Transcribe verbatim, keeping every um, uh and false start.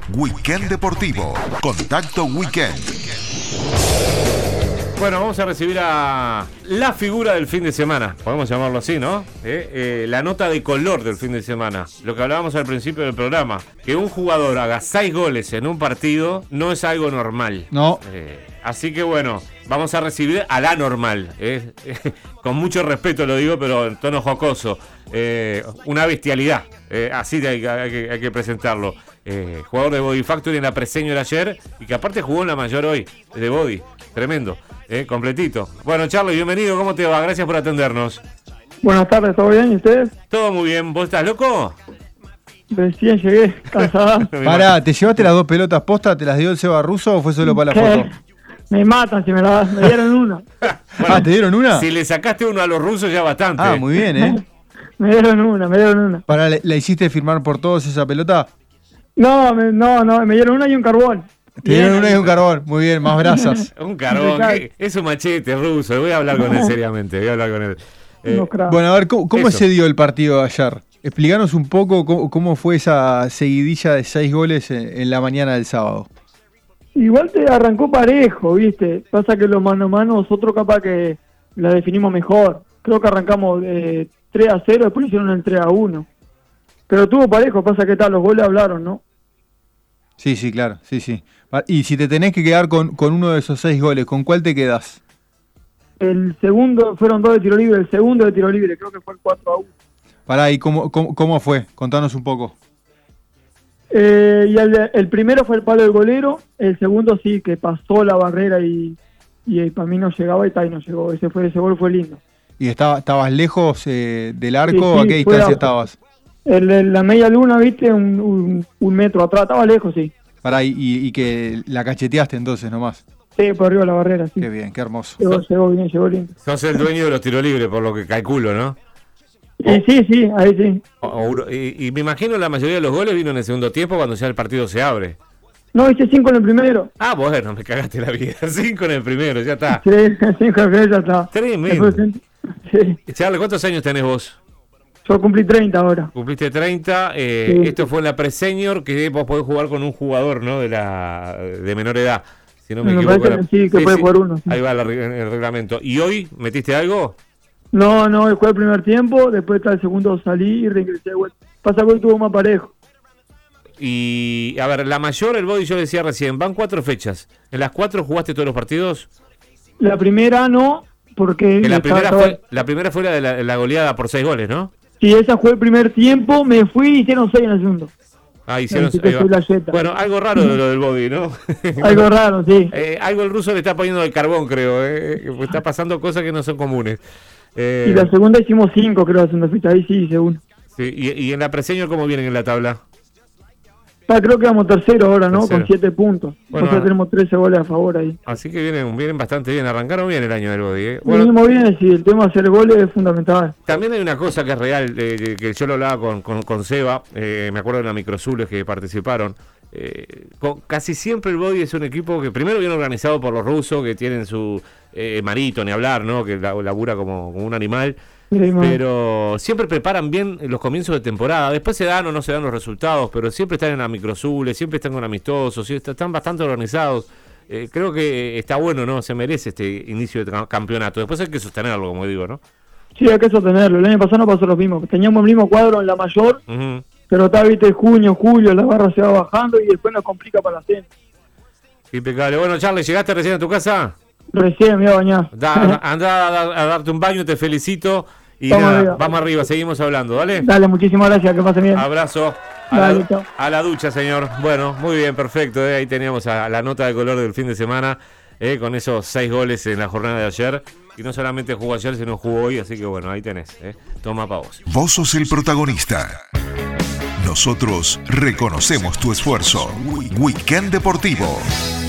Weekend Deportivo. Contacto Weekend. Bueno, vamos a recibir a la figura del fin de semana, podemos llamarlo así, ¿no? Eh, eh, la nota de color del fin de semana. Lo que hablábamos al principio del programa, que un jugador haga seis goles en un partido no es algo normal. No. Eh, así que bueno, vamos a recibir a la normal. Eh, eh, con mucho respeto lo digo, pero en tono jocoso. Eh, una bestialidad. Eh, así hay, hay, que, hay que presentarlo. Eh, jugador de Body Factory en la Preseñor ayer y que aparte jugó en la mayor hoy, de Body. Tremendo. Eh, completito. Bueno, Charlie, bienvenido, ¿cómo te va? Gracias por atendernos. Buenas tardes, ¿todo bien? ¿Y ustedes? Todo muy bien. ¿Vos estás loco? Recién llegué, cansada. Pará, ¿te llevaste las dos pelotas postas? ¿Te las dio el Seba Russo o fue solo para la ¿Qué? foto? Me matan si me la das, me dieron una. Bueno, ah, ¿te dieron una? Si le sacaste uno a los rusos ya bastante. Ah, muy bien, ¿eh? Me dieron una, me dieron una. Pará, ¿la hiciste firmar por todos esa pelota? No, me, no, no, me dieron una y un carbón. Te dieron una y un carbón, muy bien, más brasas. Un carbón, ¿qué? Es un machete ruso, voy a hablar con él seriamente, voy a hablar con él. Eh, bueno, a ver, ¿cómo, cómo se dio el partido de ayer? Explícanos un poco cómo, cómo fue esa seguidilla de seis goles en, en la mañana del sábado. Igual te arrancó parejo, ¿viste? Pasa que los mano a mano nosotros capaz que la definimos mejor. Creo que arrancamos de tres a cero, después hicieron el tres a uno. Pero tuvo parejo, pasa que tal, los goles hablaron, ¿no? Sí, sí, claro, sí, sí. Y si te tenés que quedar con, con uno de esos seis goles, ¿con cuál te quedás? El segundo, fueron dos de tiro libre, el segundo de tiro libre, creo que fue el cuatro a uno. Pará, ¿y cómo, cómo, cómo fue? Contanos un poco. Eh, y el, el primero fue el palo del golero, el segundo sí, que pasó la barrera y, y para mí no llegaba y tal, no llegó. Ese, fue, ese gol fue lindo. ¿Y estaba, estabas lejos eh, del arco sí, o sí, a qué distancia a, estabas? El, el, la media luna, viste, un, un, un metro atrás, estaba lejos, sí. Pará, y, y que la cacheteaste entonces nomás. Sí, por arriba de la barrera, sí. Qué bien, qué hermoso. Llegó, llegó bien, llegó lindo. Sos el dueño de los tiros libres, por lo que calculo, ¿no? Y sí, sí, ahí sí. O, o, y, y me imagino la mayoría de los goles vino en el segundo tiempo cuando ya el partido se abre. No, hice cinco en el primero. Ah, bueno, me cagaste la vida. Cinco en el primero, ya está. Sí, cinco en el primero, ya está. Tremendo. Sí. Charles, ¿cuántos años tenés vos? Yo cumplí treinta ahora. Cumpliste treinta. Eh, sí. Esto fue en la Pre-Senior, que vos podés jugar con un jugador, ¿no? De la de menor edad. Si no me, me equivoco. La... Sí, que sí, puede sí. jugar uno. Sí. Ahí va el, el reglamento. ¿Y hoy metiste algo? No, no, jugué el primer tiempo, después está el segundo salí y reingresé de vuelta. Pasa que hoy tuvo más parejo. Y, a ver, la mayor, el Body, yo le decía recién, van cuatro fechas. ¿En las cuatro jugaste todos los partidos? La primera no, porque... La primera, fue, la primera fue la de la, la goleada por seis goles, ¿no? Sí, esa fue el primer tiempo, me fui y hicieron seis en el segundo. Ah, hicieron seis. Bueno, algo raro de lo del Body, ¿no? Algo raro, sí. Eh, algo el ruso le está poniendo el carbón, creo. Eh. Está pasando cosas que no son comunes. Eh, y la segunda hicimos cinco, creo, haciendo ficha. Ahí sí, según. Sí, y, y en la Pre-Senior, ¿cómo vienen en la tabla? Ah, creo que vamos tercero ahora, ¿no? Tercero. Con siete puntos. Bueno, o sea, tenemos trece goles a favor ahí. Así que vienen, vienen bastante bien. Arrancaron bien el año del Body, ¿eh? Bueno, venimos bien, sí. El tema de hacer goles es fundamental. También hay una cosa que es real, eh, que yo lo hablaba con, con, con Seba. Eh, me acuerdo de la Microzules que participaron. Eh, con, casi siempre el Body es un equipo que primero viene organizado por los rusos, que tienen su eh, marito, ni hablar, ¿no? Que labura como, como un animal. Sí, pero siempre preparan bien los comienzos de temporada. Después se dan o no se dan los resultados, pero siempre están en la Microzules, siempre están con amistosos, están bastante organizados. Eh, creo que está bueno, ¿no? Se merece este inicio de campeonato. Después hay que sostenerlo, como digo, ¿no? Sí, hay que sostenerlo. El año pasado no pasó lo mismo. Teníamos el mismo cuadro en la mayor, uh-huh. pero está, viste, junio, julio, la barra se va bajando y después nos complica para la cena. Impecable. Bueno, Charles, ¿llegaste recién a tu casa? Recién me iba a bañar. Da, anda a, a darte un baño, te felicito. Y vamos, nada, arriba. vamos arriba, seguimos hablando, ¿vale? Dale, muchísimas gracias, que pasen bien. Abrazo. A, Dale, la, a la ducha, señor. Bueno, muy bien, perfecto. ¿eh? Ahí teníamos a, a la nota de color del fin de semana, ¿eh? Con esos seis goles en la jornada de ayer. Y no solamente jugó ayer, sino jugó hoy, así que bueno, ahí tenés. ¿eh? Toma pa' vos. Vos sos el protagonista. Nosotros reconocemos tu esfuerzo. Weekend Deportivo.